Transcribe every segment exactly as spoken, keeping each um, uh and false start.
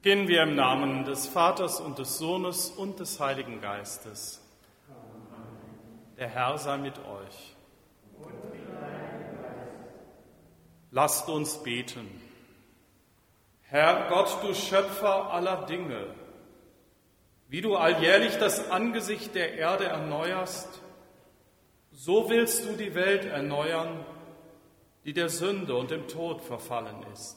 Beginnen wir im Namen des Vaters und des Sohnes und des Heiligen Geistes. Der Herr sei mit euch. Lasst uns beten. Herr Gott, du Schöpfer aller Dinge, wie du alljährlich das Angesicht der Erde erneuerst, so willst du die Welt erneuern, die der Sünde und dem Tod verfallen ist.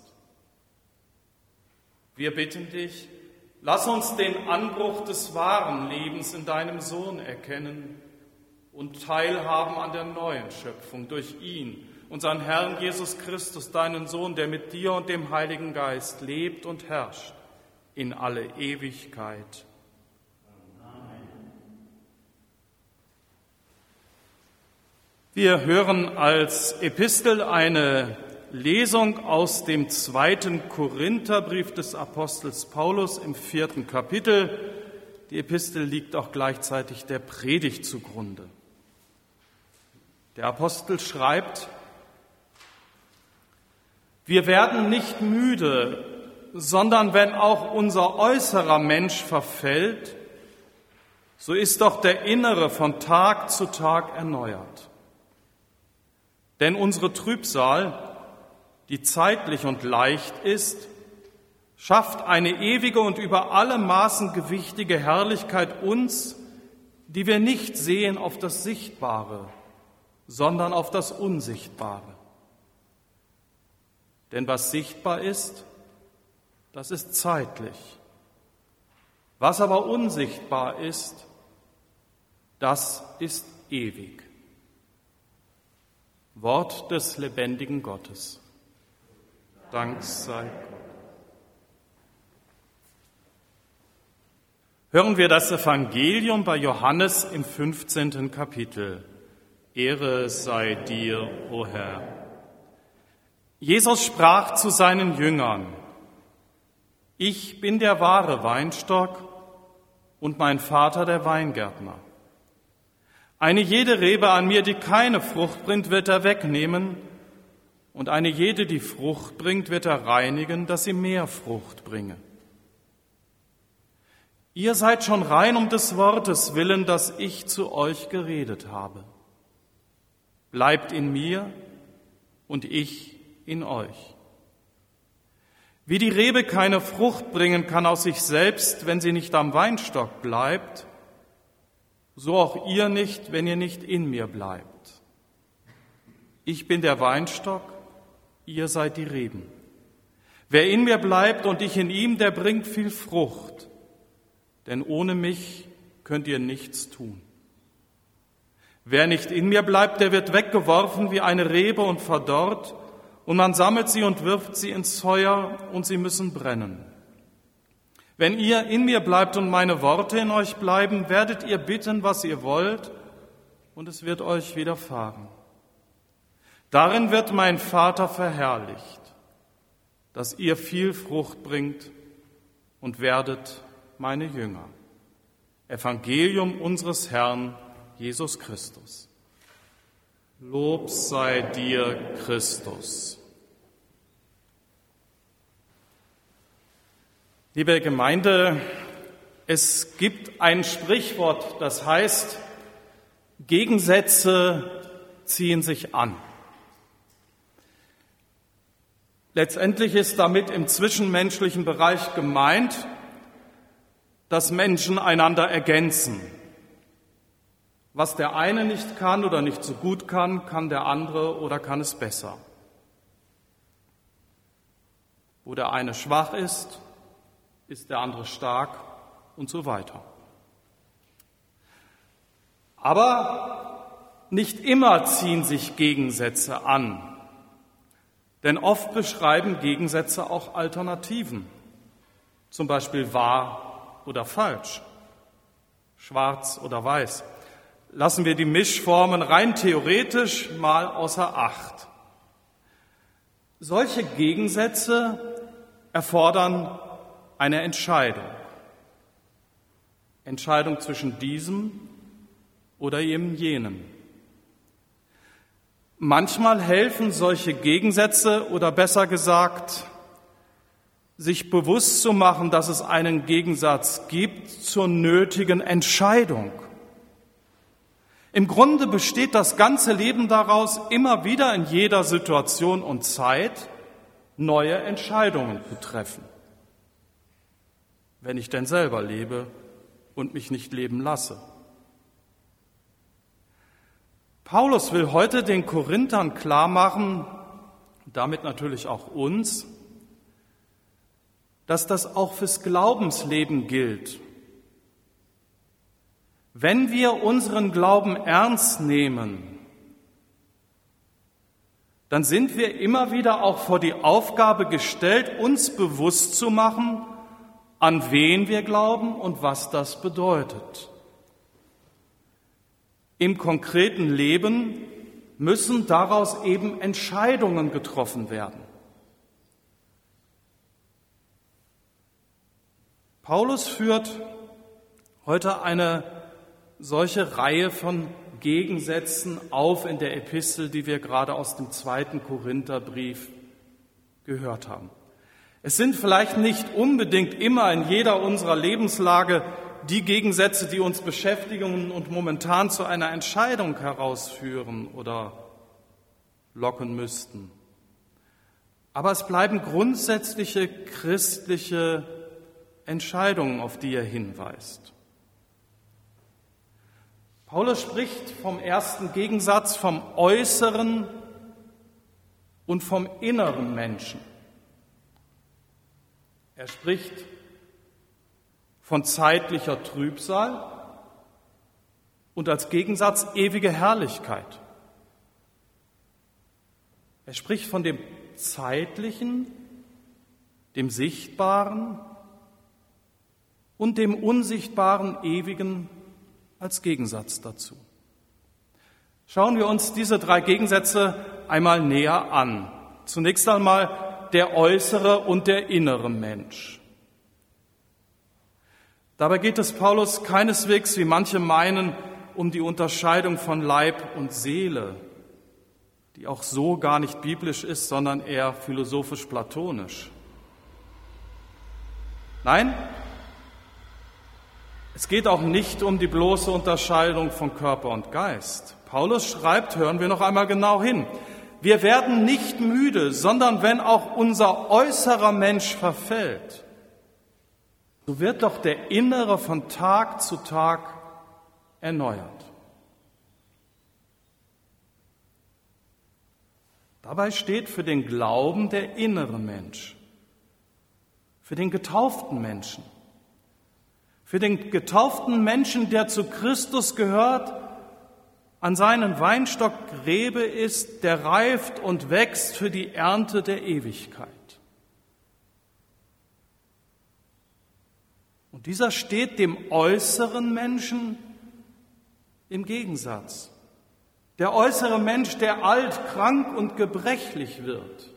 Wir bitten dich, lass uns den Anbruch des wahren Lebens in deinem Sohn erkennen und teilhaben an der neuen Schöpfung durch ihn, unseren Herrn Jesus Christus, deinen Sohn, der mit dir und dem Heiligen Geist lebt und herrscht in alle Ewigkeit. Amen. Wir hören als Epistel eine Lesung aus dem zweiten Korintherbrief des Apostels Paulus im vierten Kapitel. Die Epistel liegt auch gleichzeitig der Predigt zugrunde. Der Apostel schreibt: Wir werden nicht müde, sondern wenn auch unser äußerer Mensch verfällt, so ist doch der innere von Tag zu Tag erneuert. Denn unsere Trübsal, die zeitlich und leicht ist, schafft eine ewige und über alle Maßen gewichtige Herrlichkeit uns, die wir nicht sehen auf das Sichtbare, sondern auf das Unsichtbare. Denn was sichtbar ist, das ist zeitlich. Was aber unsichtbar ist, das ist ewig. Wort des lebendigen Gottes. Dank sei Gott. Hören wir das Evangelium bei Johannes im fünfzehnten Kapitel. Ehre sei dir, o Herr. Jesus sprach zu seinen Jüngern: Ich bin der wahre Weinstock und mein Vater der Weingärtner. Eine jede Rebe an mir, die keine Frucht bringt, wird er wegnehmen, und eine jede, die Frucht bringt, wird er reinigen, dass sie mehr Frucht bringe. Ihr seid schon rein um des Wortes willen, das ich zu euch geredet habe. Bleibt in mir und ich in euch. Wie die Rebe keine Frucht bringen kann aus sich selbst, wenn sie nicht am Weinstock bleibt, so auch ihr nicht, wenn ihr nicht in mir bleibt. Ich bin der Weinstock, ihr seid die Reben. Wer in mir bleibt und ich in ihm, der bringt viel Frucht, denn ohne mich könnt ihr nichts tun. Wer nicht in mir bleibt, der wird weggeworfen wie eine Rebe und verdorrt, und man sammelt sie und wirft sie ins Feuer, und sie müssen brennen. Wenn ihr in mir bleibt und meine Worte in euch bleiben, werdet ihr bitten, was ihr wollt, und es wird euch widerfahren. Darin wird mein Vater verherrlicht, dass ihr viel Frucht bringt und werdet meine Jünger. Evangelium unseres Herrn Jesus Christus. Lob sei dir, Christus. Liebe Gemeinde, es gibt ein Sprichwort, das heißt, Gegensätze ziehen sich an. Letztendlich ist damit im zwischenmenschlichen Bereich gemeint, dass Menschen einander ergänzen. Was der eine nicht kann oder nicht so gut kann, kann der andere oder kann es besser. Wo der eine schwach ist, ist der andere stark und so weiter. Aber nicht immer ziehen sich Gegensätze an. Denn oft beschreiben Gegensätze auch Alternativen, zum Beispiel wahr oder falsch, schwarz oder weiß. Lassen wir die Mischformen rein theoretisch mal außer Acht. Solche Gegensätze erfordern eine Entscheidung. Entscheidung zwischen diesem oder eben jenem. Manchmal helfen solche Gegensätze oder besser gesagt sich bewusst zu machen, dass es einen Gegensatz gibt zur nötigen Entscheidung. Im Grunde besteht das ganze Leben daraus, immer wieder in jeder Situation und Zeit neue Entscheidungen zu treffen. Wenn ich denn selber lebe und mich nicht leben lasse. Paulus will heute den Korinthern klarmachen, damit natürlich auch uns, dass das auch fürs Glaubensleben gilt. Wenn wir unseren Glauben ernst nehmen, dann sind wir immer wieder auch vor die Aufgabe gestellt, uns bewusst zu machen, an wen wir glauben und was das bedeutet. Im konkreten Leben müssen daraus eben Entscheidungen getroffen werden. Paulus führt heute eine solche Reihe von Gegensätzen auf in der Epistel, die wir gerade aus dem zweiten Korintherbrief gehört haben. Es sind vielleicht nicht unbedingt immer in jeder unserer Lebenslage die Gegensätze, die uns beschäftigen und momentan zu einer Entscheidung herausführen oder locken müssten. Aber es bleiben grundsätzliche christliche Entscheidungen, auf die er hinweist. Paulus spricht vom ersten Gegensatz vom äußeren und vom inneren Menschen. Er spricht von zeitlicher Trübsal und als Gegensatz ewige Herrlichkeit. Er spricht von dem Zeitlichen, dem Sichtbaren und dem Unsichtbaren, Ewigen als Gegensatz dazu. Schauen wir uns diese drei Gegensätze einmal näher an. Zunächst einmal der äußere und der innere Mensch. Dabei geht es Paulus keineswegs, wie manche meinen, um die Unterscheidung von Leib und Seele, die auch so gar nicht biblisch ist, sondern eher philosophisch-platonisch. Nein, es geht auch nicht um die bloße Unterscheidung von Körper und Geist. Paulus schreibt, hören wir noch einmal genau hin, wir werden nicht müde, sondern wenn auch unser äußerer Mensch verfällt, so wird doch der innere von Tag zu Tag erneuert. Dabei steht für den Glauben der innere Mensch, für den getauften Menschen. Für den getauften Menschen, der zu Christus gehört, an seinen Weinstock Rebe ist, der reift und wächst für die Ernte der Ewigkeit. Und dieser steht dem äußeren Menschen im Gegensatz. Der äußere Mensch, der alt, krank und gebrechlich wird.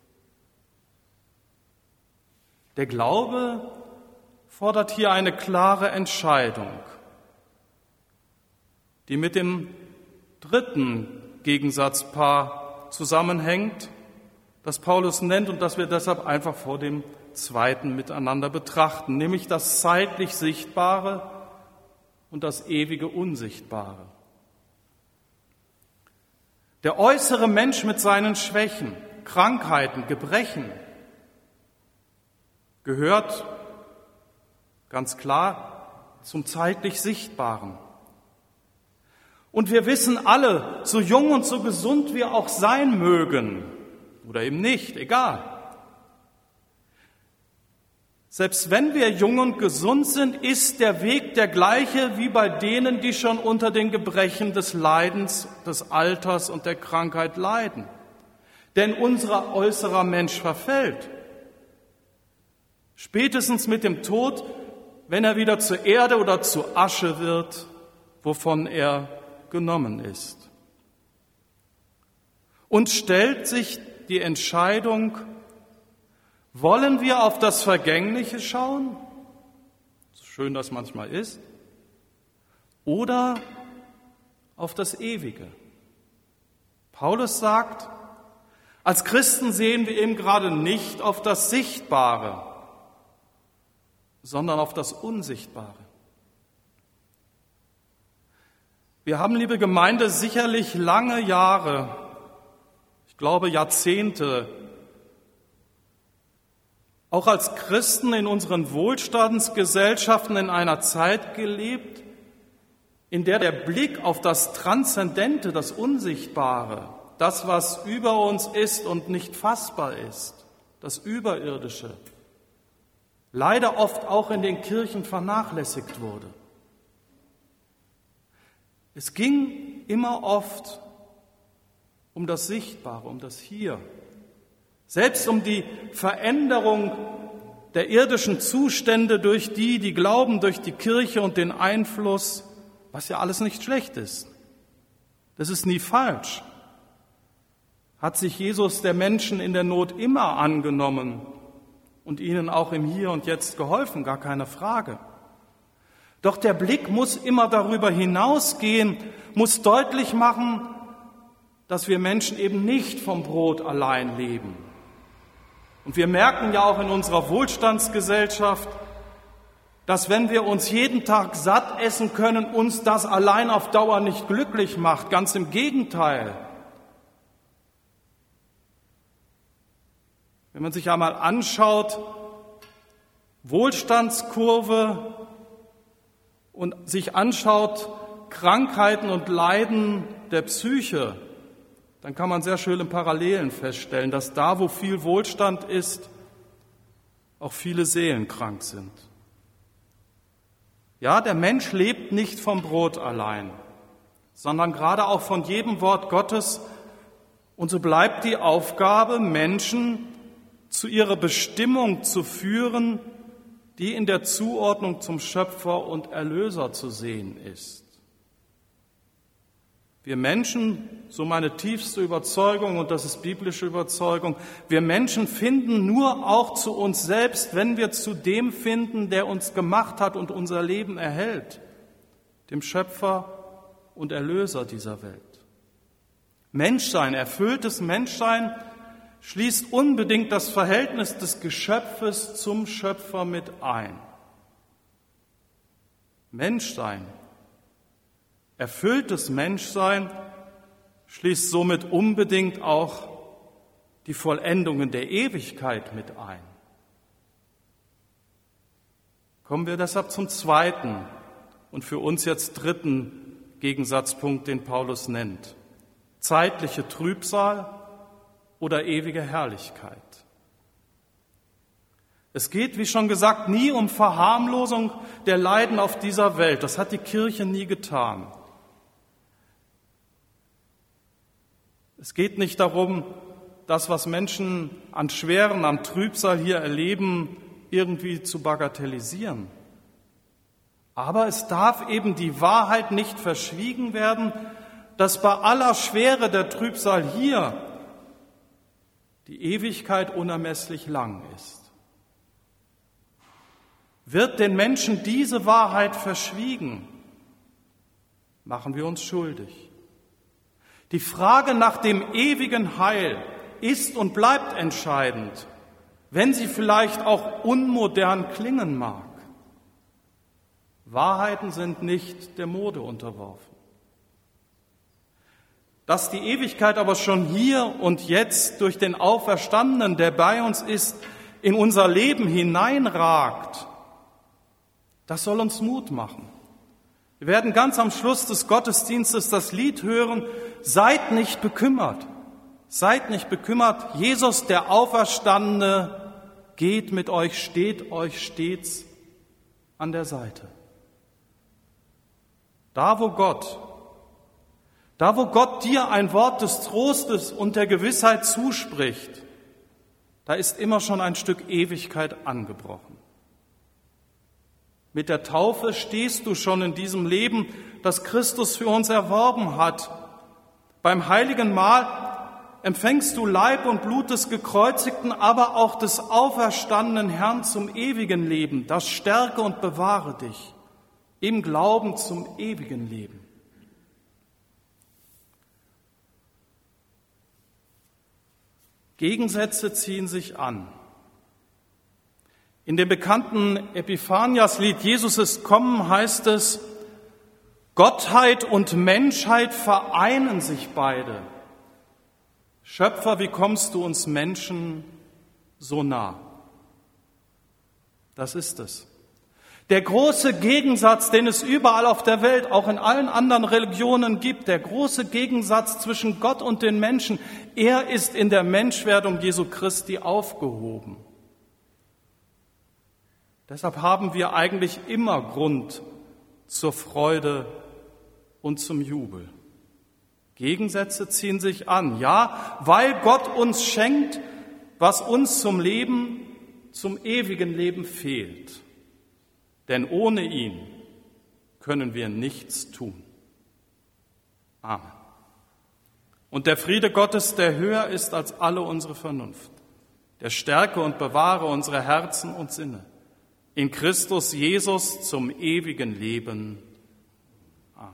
Der Glaube fordert hier eine klare Entscheidung, die mit dem dritten Gegensatzpaar zusammenhängt, das Paulus nennt und das wir deshalb einfach vor dem zweiten miteinander betrachten, nämlich das zeitlich Sichtbare und das ewige Unsichtbare. Der äußere Mensch mit seinen Schwächen, Krankheiten, Gebrechen gehört ganz klar zum zeitlich Sichtbaren. Und wir wissen alle, so jung und so gesund wir auch sein mögen, oder eben nicht, egal. Selbst wenn wir jung und gesund sind, ist der Weg der gleiche wie bei denen, die schon unter den Gebrechen des Leidens, des Alters und der Krankheit leiden. Denn unser äußerer Mensch verfällt. Spätestens mit dem Tod, wenn er wieder zur Erde oder zu Asche wird, wovon er genommen ist. Uns stellt sich die Entscheidung, wollen wir auf das Vergängliche schauen, so schön das manchmal ist, oder auf das Ewige? Paulus sagt, als Christen sehen wir eben gerade nicht auf das Sichtbare, sondern auf das Unsichtbare. Wir haben, liebe Gemeinde, sicherlich lange Jahre, ich glaube Jahrzehnte, auch als Christen in unseren Wohlstandsgesellschaften in einer Zeit gelebt, in der der Blick auf das Transzendente, das Unsichtbare, das, was über uns ist und nicht fassbar ist, das Überirdische, leider oft auch in den Kirchen vernachlässigt wurde. Es ging immer oft um das Sichtbare, um das Hier, selbst um die Veränderung der irdischen Zustände durch die, die glauben, durch die Kirche und den Einfluss, was ja alles nicht schlecht ist. Das ist nie falsch. Hat sich Jesus der Menschen in der Not immer angenommen und ihnen auch im Hier und Jetzt geholfen, gar keine Frage. Doch der Blick muss immer darüber hinausgehen, muss deutlich machen, dass wir Menschen eben nicht vom Brot allein leben. Und wir merken ja auch in unserer Wohlstandsgesellschaft, dass wenn wir uns jeden Tag satt essen können, uns das allein auf Dauer nicht glücklich macht. Ganz im Gegenteil. Wenn man sich einmal anschaut, Wohlstandskurve und sich anschaut, Krankheiten und Leiden der Psyche, dann kann man sehr schöne Parallelen feststellen, dass da, wo viel Wohlstand ist, auch viele Seelen krank sind. Ja, der Mensch lebt nicht vom Brot allein, sondern gerade auch von jedem Wort Gottes. Und so bleibt die Aufgabe, Menschen zu ihrer Bestimmung zu führen, die in der Zuordnung zum Schöpfer und Erlöser zu sehen ist. Wir Menschen, so meine tiefste Überzeugung, und das ist biblische Überzeugung, wir Menschen finden nur auch zu uns selbst, wenn wir zu dem finden, der uns gemacht hat und unser Leben erhält, dem Schöpfer und Erlöser dieser Welt. Menschsein, erfülltes Menschsein, schließt unbedingt das Verhältnis des Geschöpfes zum Schöpfer mit ein. Menschsein, erfülltes Menschsein schließt somit unbedingt auch die Vollendungen der Ewigkeit mit ein. Kommen wir deshalb zum zweiten und für uns jetzt dritten Gegensatzpunkt, den Paulus nennt. Zeitliche Trübsal oder ewige Herrlichkeit. Es geht, wie schon gesagt, nie um Verharmlosung der Leiden auf dieser Welt. Das hat die Kirche nie getan. Es geht nicht darum, das, was Menschen an Schweren, an Trübsal hier erleben, irgendwie zu bagatellisieren. Aber es darf eben die Wahrheit nicht verschwiegen werden, dass bei aller Schwere der Trübsal hier die Ewigkeit unermesslich lang ist. Wird den Menschen diese Wahrheit verschwiegen, machen wir uns schuldig. Die Frage nach dem ewigen Heil ist und bleibt entscheidend, wenn sie vielleicht auch unmodern klingen mag. Wahrheiten sind nicht der Mode unterworfen. Dass die Ewigkeit aber schon hier und jetzt durch den Auferstandenen, der bei uns ist, in unser Leben hineinragt, das soll uns Mut machen. Wir werden ganz am Schluss des Gottesdienstes das Lied hören, seid nicht bekümmert, seid nicht bekümmert, Jesus, der Auferstandene, geht mit euch, steht euch stets an der Seite. Da, wo Gott, da, wo Gott dir ein Wort des Trostes und der Gewissheit zuspricht, da ist immer schon ein Stück Ewigkeit angebrochen. Mit der Taufe stehst du schon in diesem Leben, das Christus für uns erworben hat. Beim heiligen Mahl empfängst du Leib und Blut des Gekreuzigten, aber auch des auferstandenen Herrn zum ewigen Leben. Das stärke und bewahre dich im Glauben zum ewigen Leben. Gegensätze ziehen sich an. In dem bekannten Epiphaniaslied Jesus ist kommen heißt es, Gottheit und Menschheit vereinen sich beide. Schöpfer, wie kommst du uns Menschen so nah? Das ist es. Der große Gegensatz, den es überall auf der Welt, auch in allen anderen Religionen gibt, der große Gegensatz zwischen Gott und den Menschen, er ist in der Menschwerdung Jesu Christi aufgehoben. Deshalb haben wir eigentlich immer Grund zur Freude und zum Jubel. Gegensätze ziehen sich an, ja, weil Gott uns schenkt, was uns zum Leben, zum ewigen Leben fehlt. Denn ohne ihn können wir nichts tun. Amen. Und der Friede Gottes, der höher ist als alle unsere Vernunft, der stärke und bewahre unsere Herzen und Sinne in Christus Jesus zum ewigen Leben. Amen.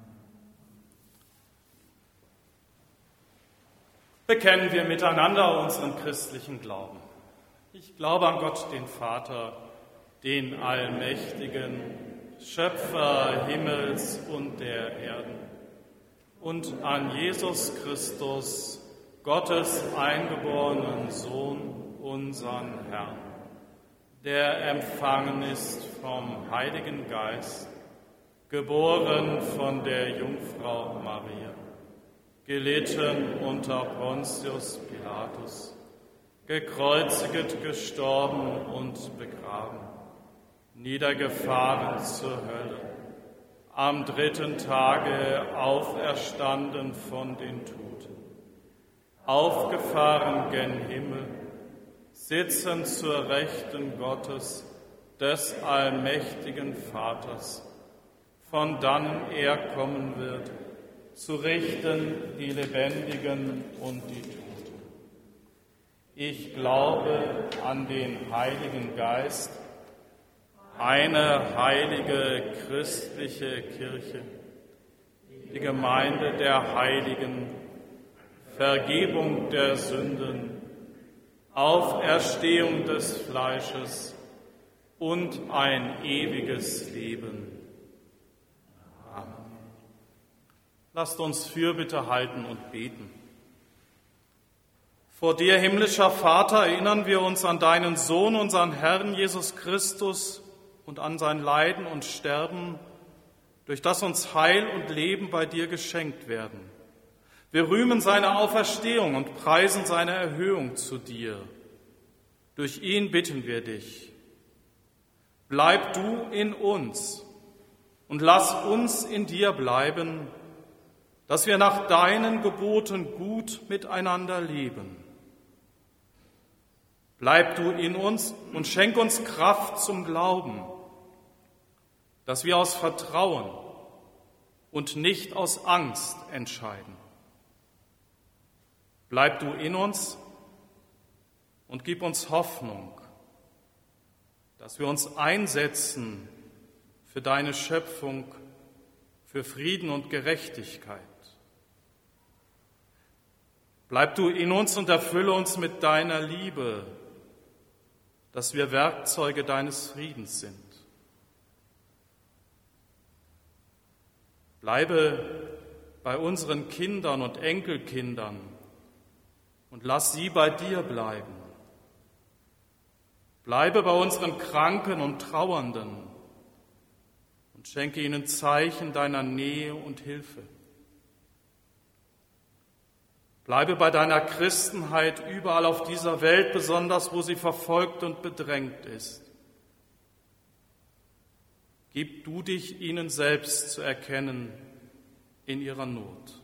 Bekennen wir miteinander unseren christlichen Glauben. Ich glaube an Gott, den Vater, den Allmächtigen, Schöpfer Himmels und der Erden, und an Jesus Christus, Gottes eingeborenen Sohn, unseren Herrn, der empfangen ist vom Heiligen Geist, geboren von der Jungfrau Maria, gelitten unter Pontius Pilatus, gekreuzigt, gestorben und begraben, niedergefahren zur Hölle, am dritten Tage auferstanden von den Toten, aufgefahren gen Himmel, sitzen zur Rechten Gottes, des allmächtigen Vaters, von dannen er kommen wird, zu richten die Lebendigen und die Toten. Ich glaube an den Heiligen Geist, eine heilige christliche Kirche, die Gemeinde der Heiligen, Vergebung der Sünden, Auferstehung des Fleisches und ein ewiges Leben. Amen. Lasst uns Fürbitte halten und beten. Vor dir, himmlischer Vater, erinnern wir uns an deinen Sohn, unseren Herrn Jesus Christus, und an sein Leiden und Sterben, durch das uns Heil und Leben bei dir geschenkt werden. Wir rühmen seine Auferstehung und preisen seine Erhöhung zu dir. Durch ihn bitten wir dich. Bleib du in uns und lass uns in dir bleiben, dass wir nach deinen Geboten gut miteinander leben. Bleib du in uns und schenk uns Kraft zum Glauben, dass wir aus Vertrauen und nicht aus Angst entscheiden. Bleib du in uns und gib uns Hoffnung, dass wir uns einsetzen für deine Schöpfung, für Frieden und Gerechtigkeit. Bleib du in uns und erfülle uns mit deiner Liebe, dass wir Werkzeuge deines Friedens sind. Bleibe bei unseren Kindern und Enkelkindern und lass sie bei dir bleiben. Bleibe bei unseren Kranken und Trauernden und schenke ihnen Zeichen deiner Nähe und Hilfe. Bleibe bei deiner Christenheit überall auf dieser Welt, besonders wo sie verfolgt und bedrängt ist. Gib du dich ihnen selbst zu erkennen in ihrer Not.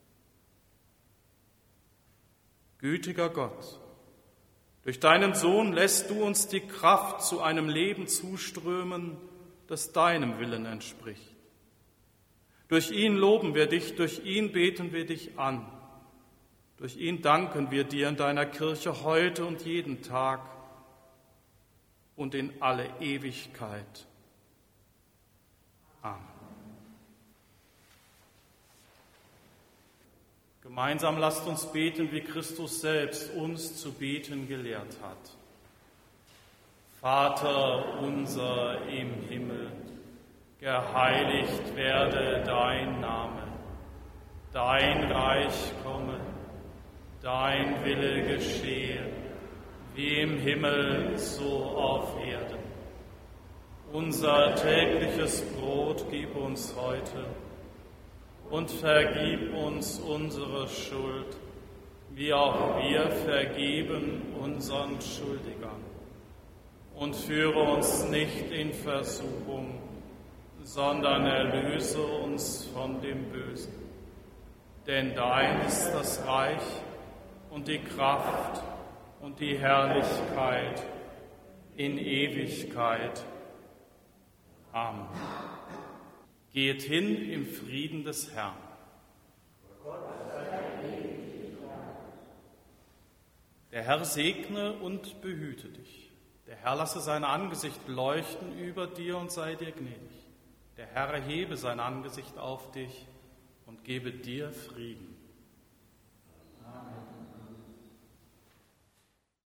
Gütiger Gott, durch deinen Sohn lässt du uns die Kraft zu einem Leben zuströmen, das deinem Willen entspricht. Durch ihn loben wir dich, durch ihn beten wir dich an. Durch ihn danken wir dir in deiner Kirche heute und jeden Tag und in alle Ewigkeit. Amen. Gemeinsam lasst uns beten, wie Christus selbst uns zu beten gelehrt hat. Vater unser im Himmel, geheiligt werde dein Name, dein Reich komme, dein Wille geschehe, wie im Himmel, so auf Erden. Unser tägliches Brot gib uns heute und vergib uns unsere Schuld, wie auch wir vergeben unseren Schuldigern. Und führe uns nicht in Versuchung, sondern erlöse uns von dem Bösen. Denn dein ist das Reich und die Kraft und die Herrlichkeit in Ewigkeit. Amen. Geht hin im Frieden des Herrn. Der Herr segne und behüte dich. Der Herr lasse sein Angesicht leuchten über dir und sei dir gnädig. Der Herr erhebe sein Angesicht auf dich und gebe dir Frieden.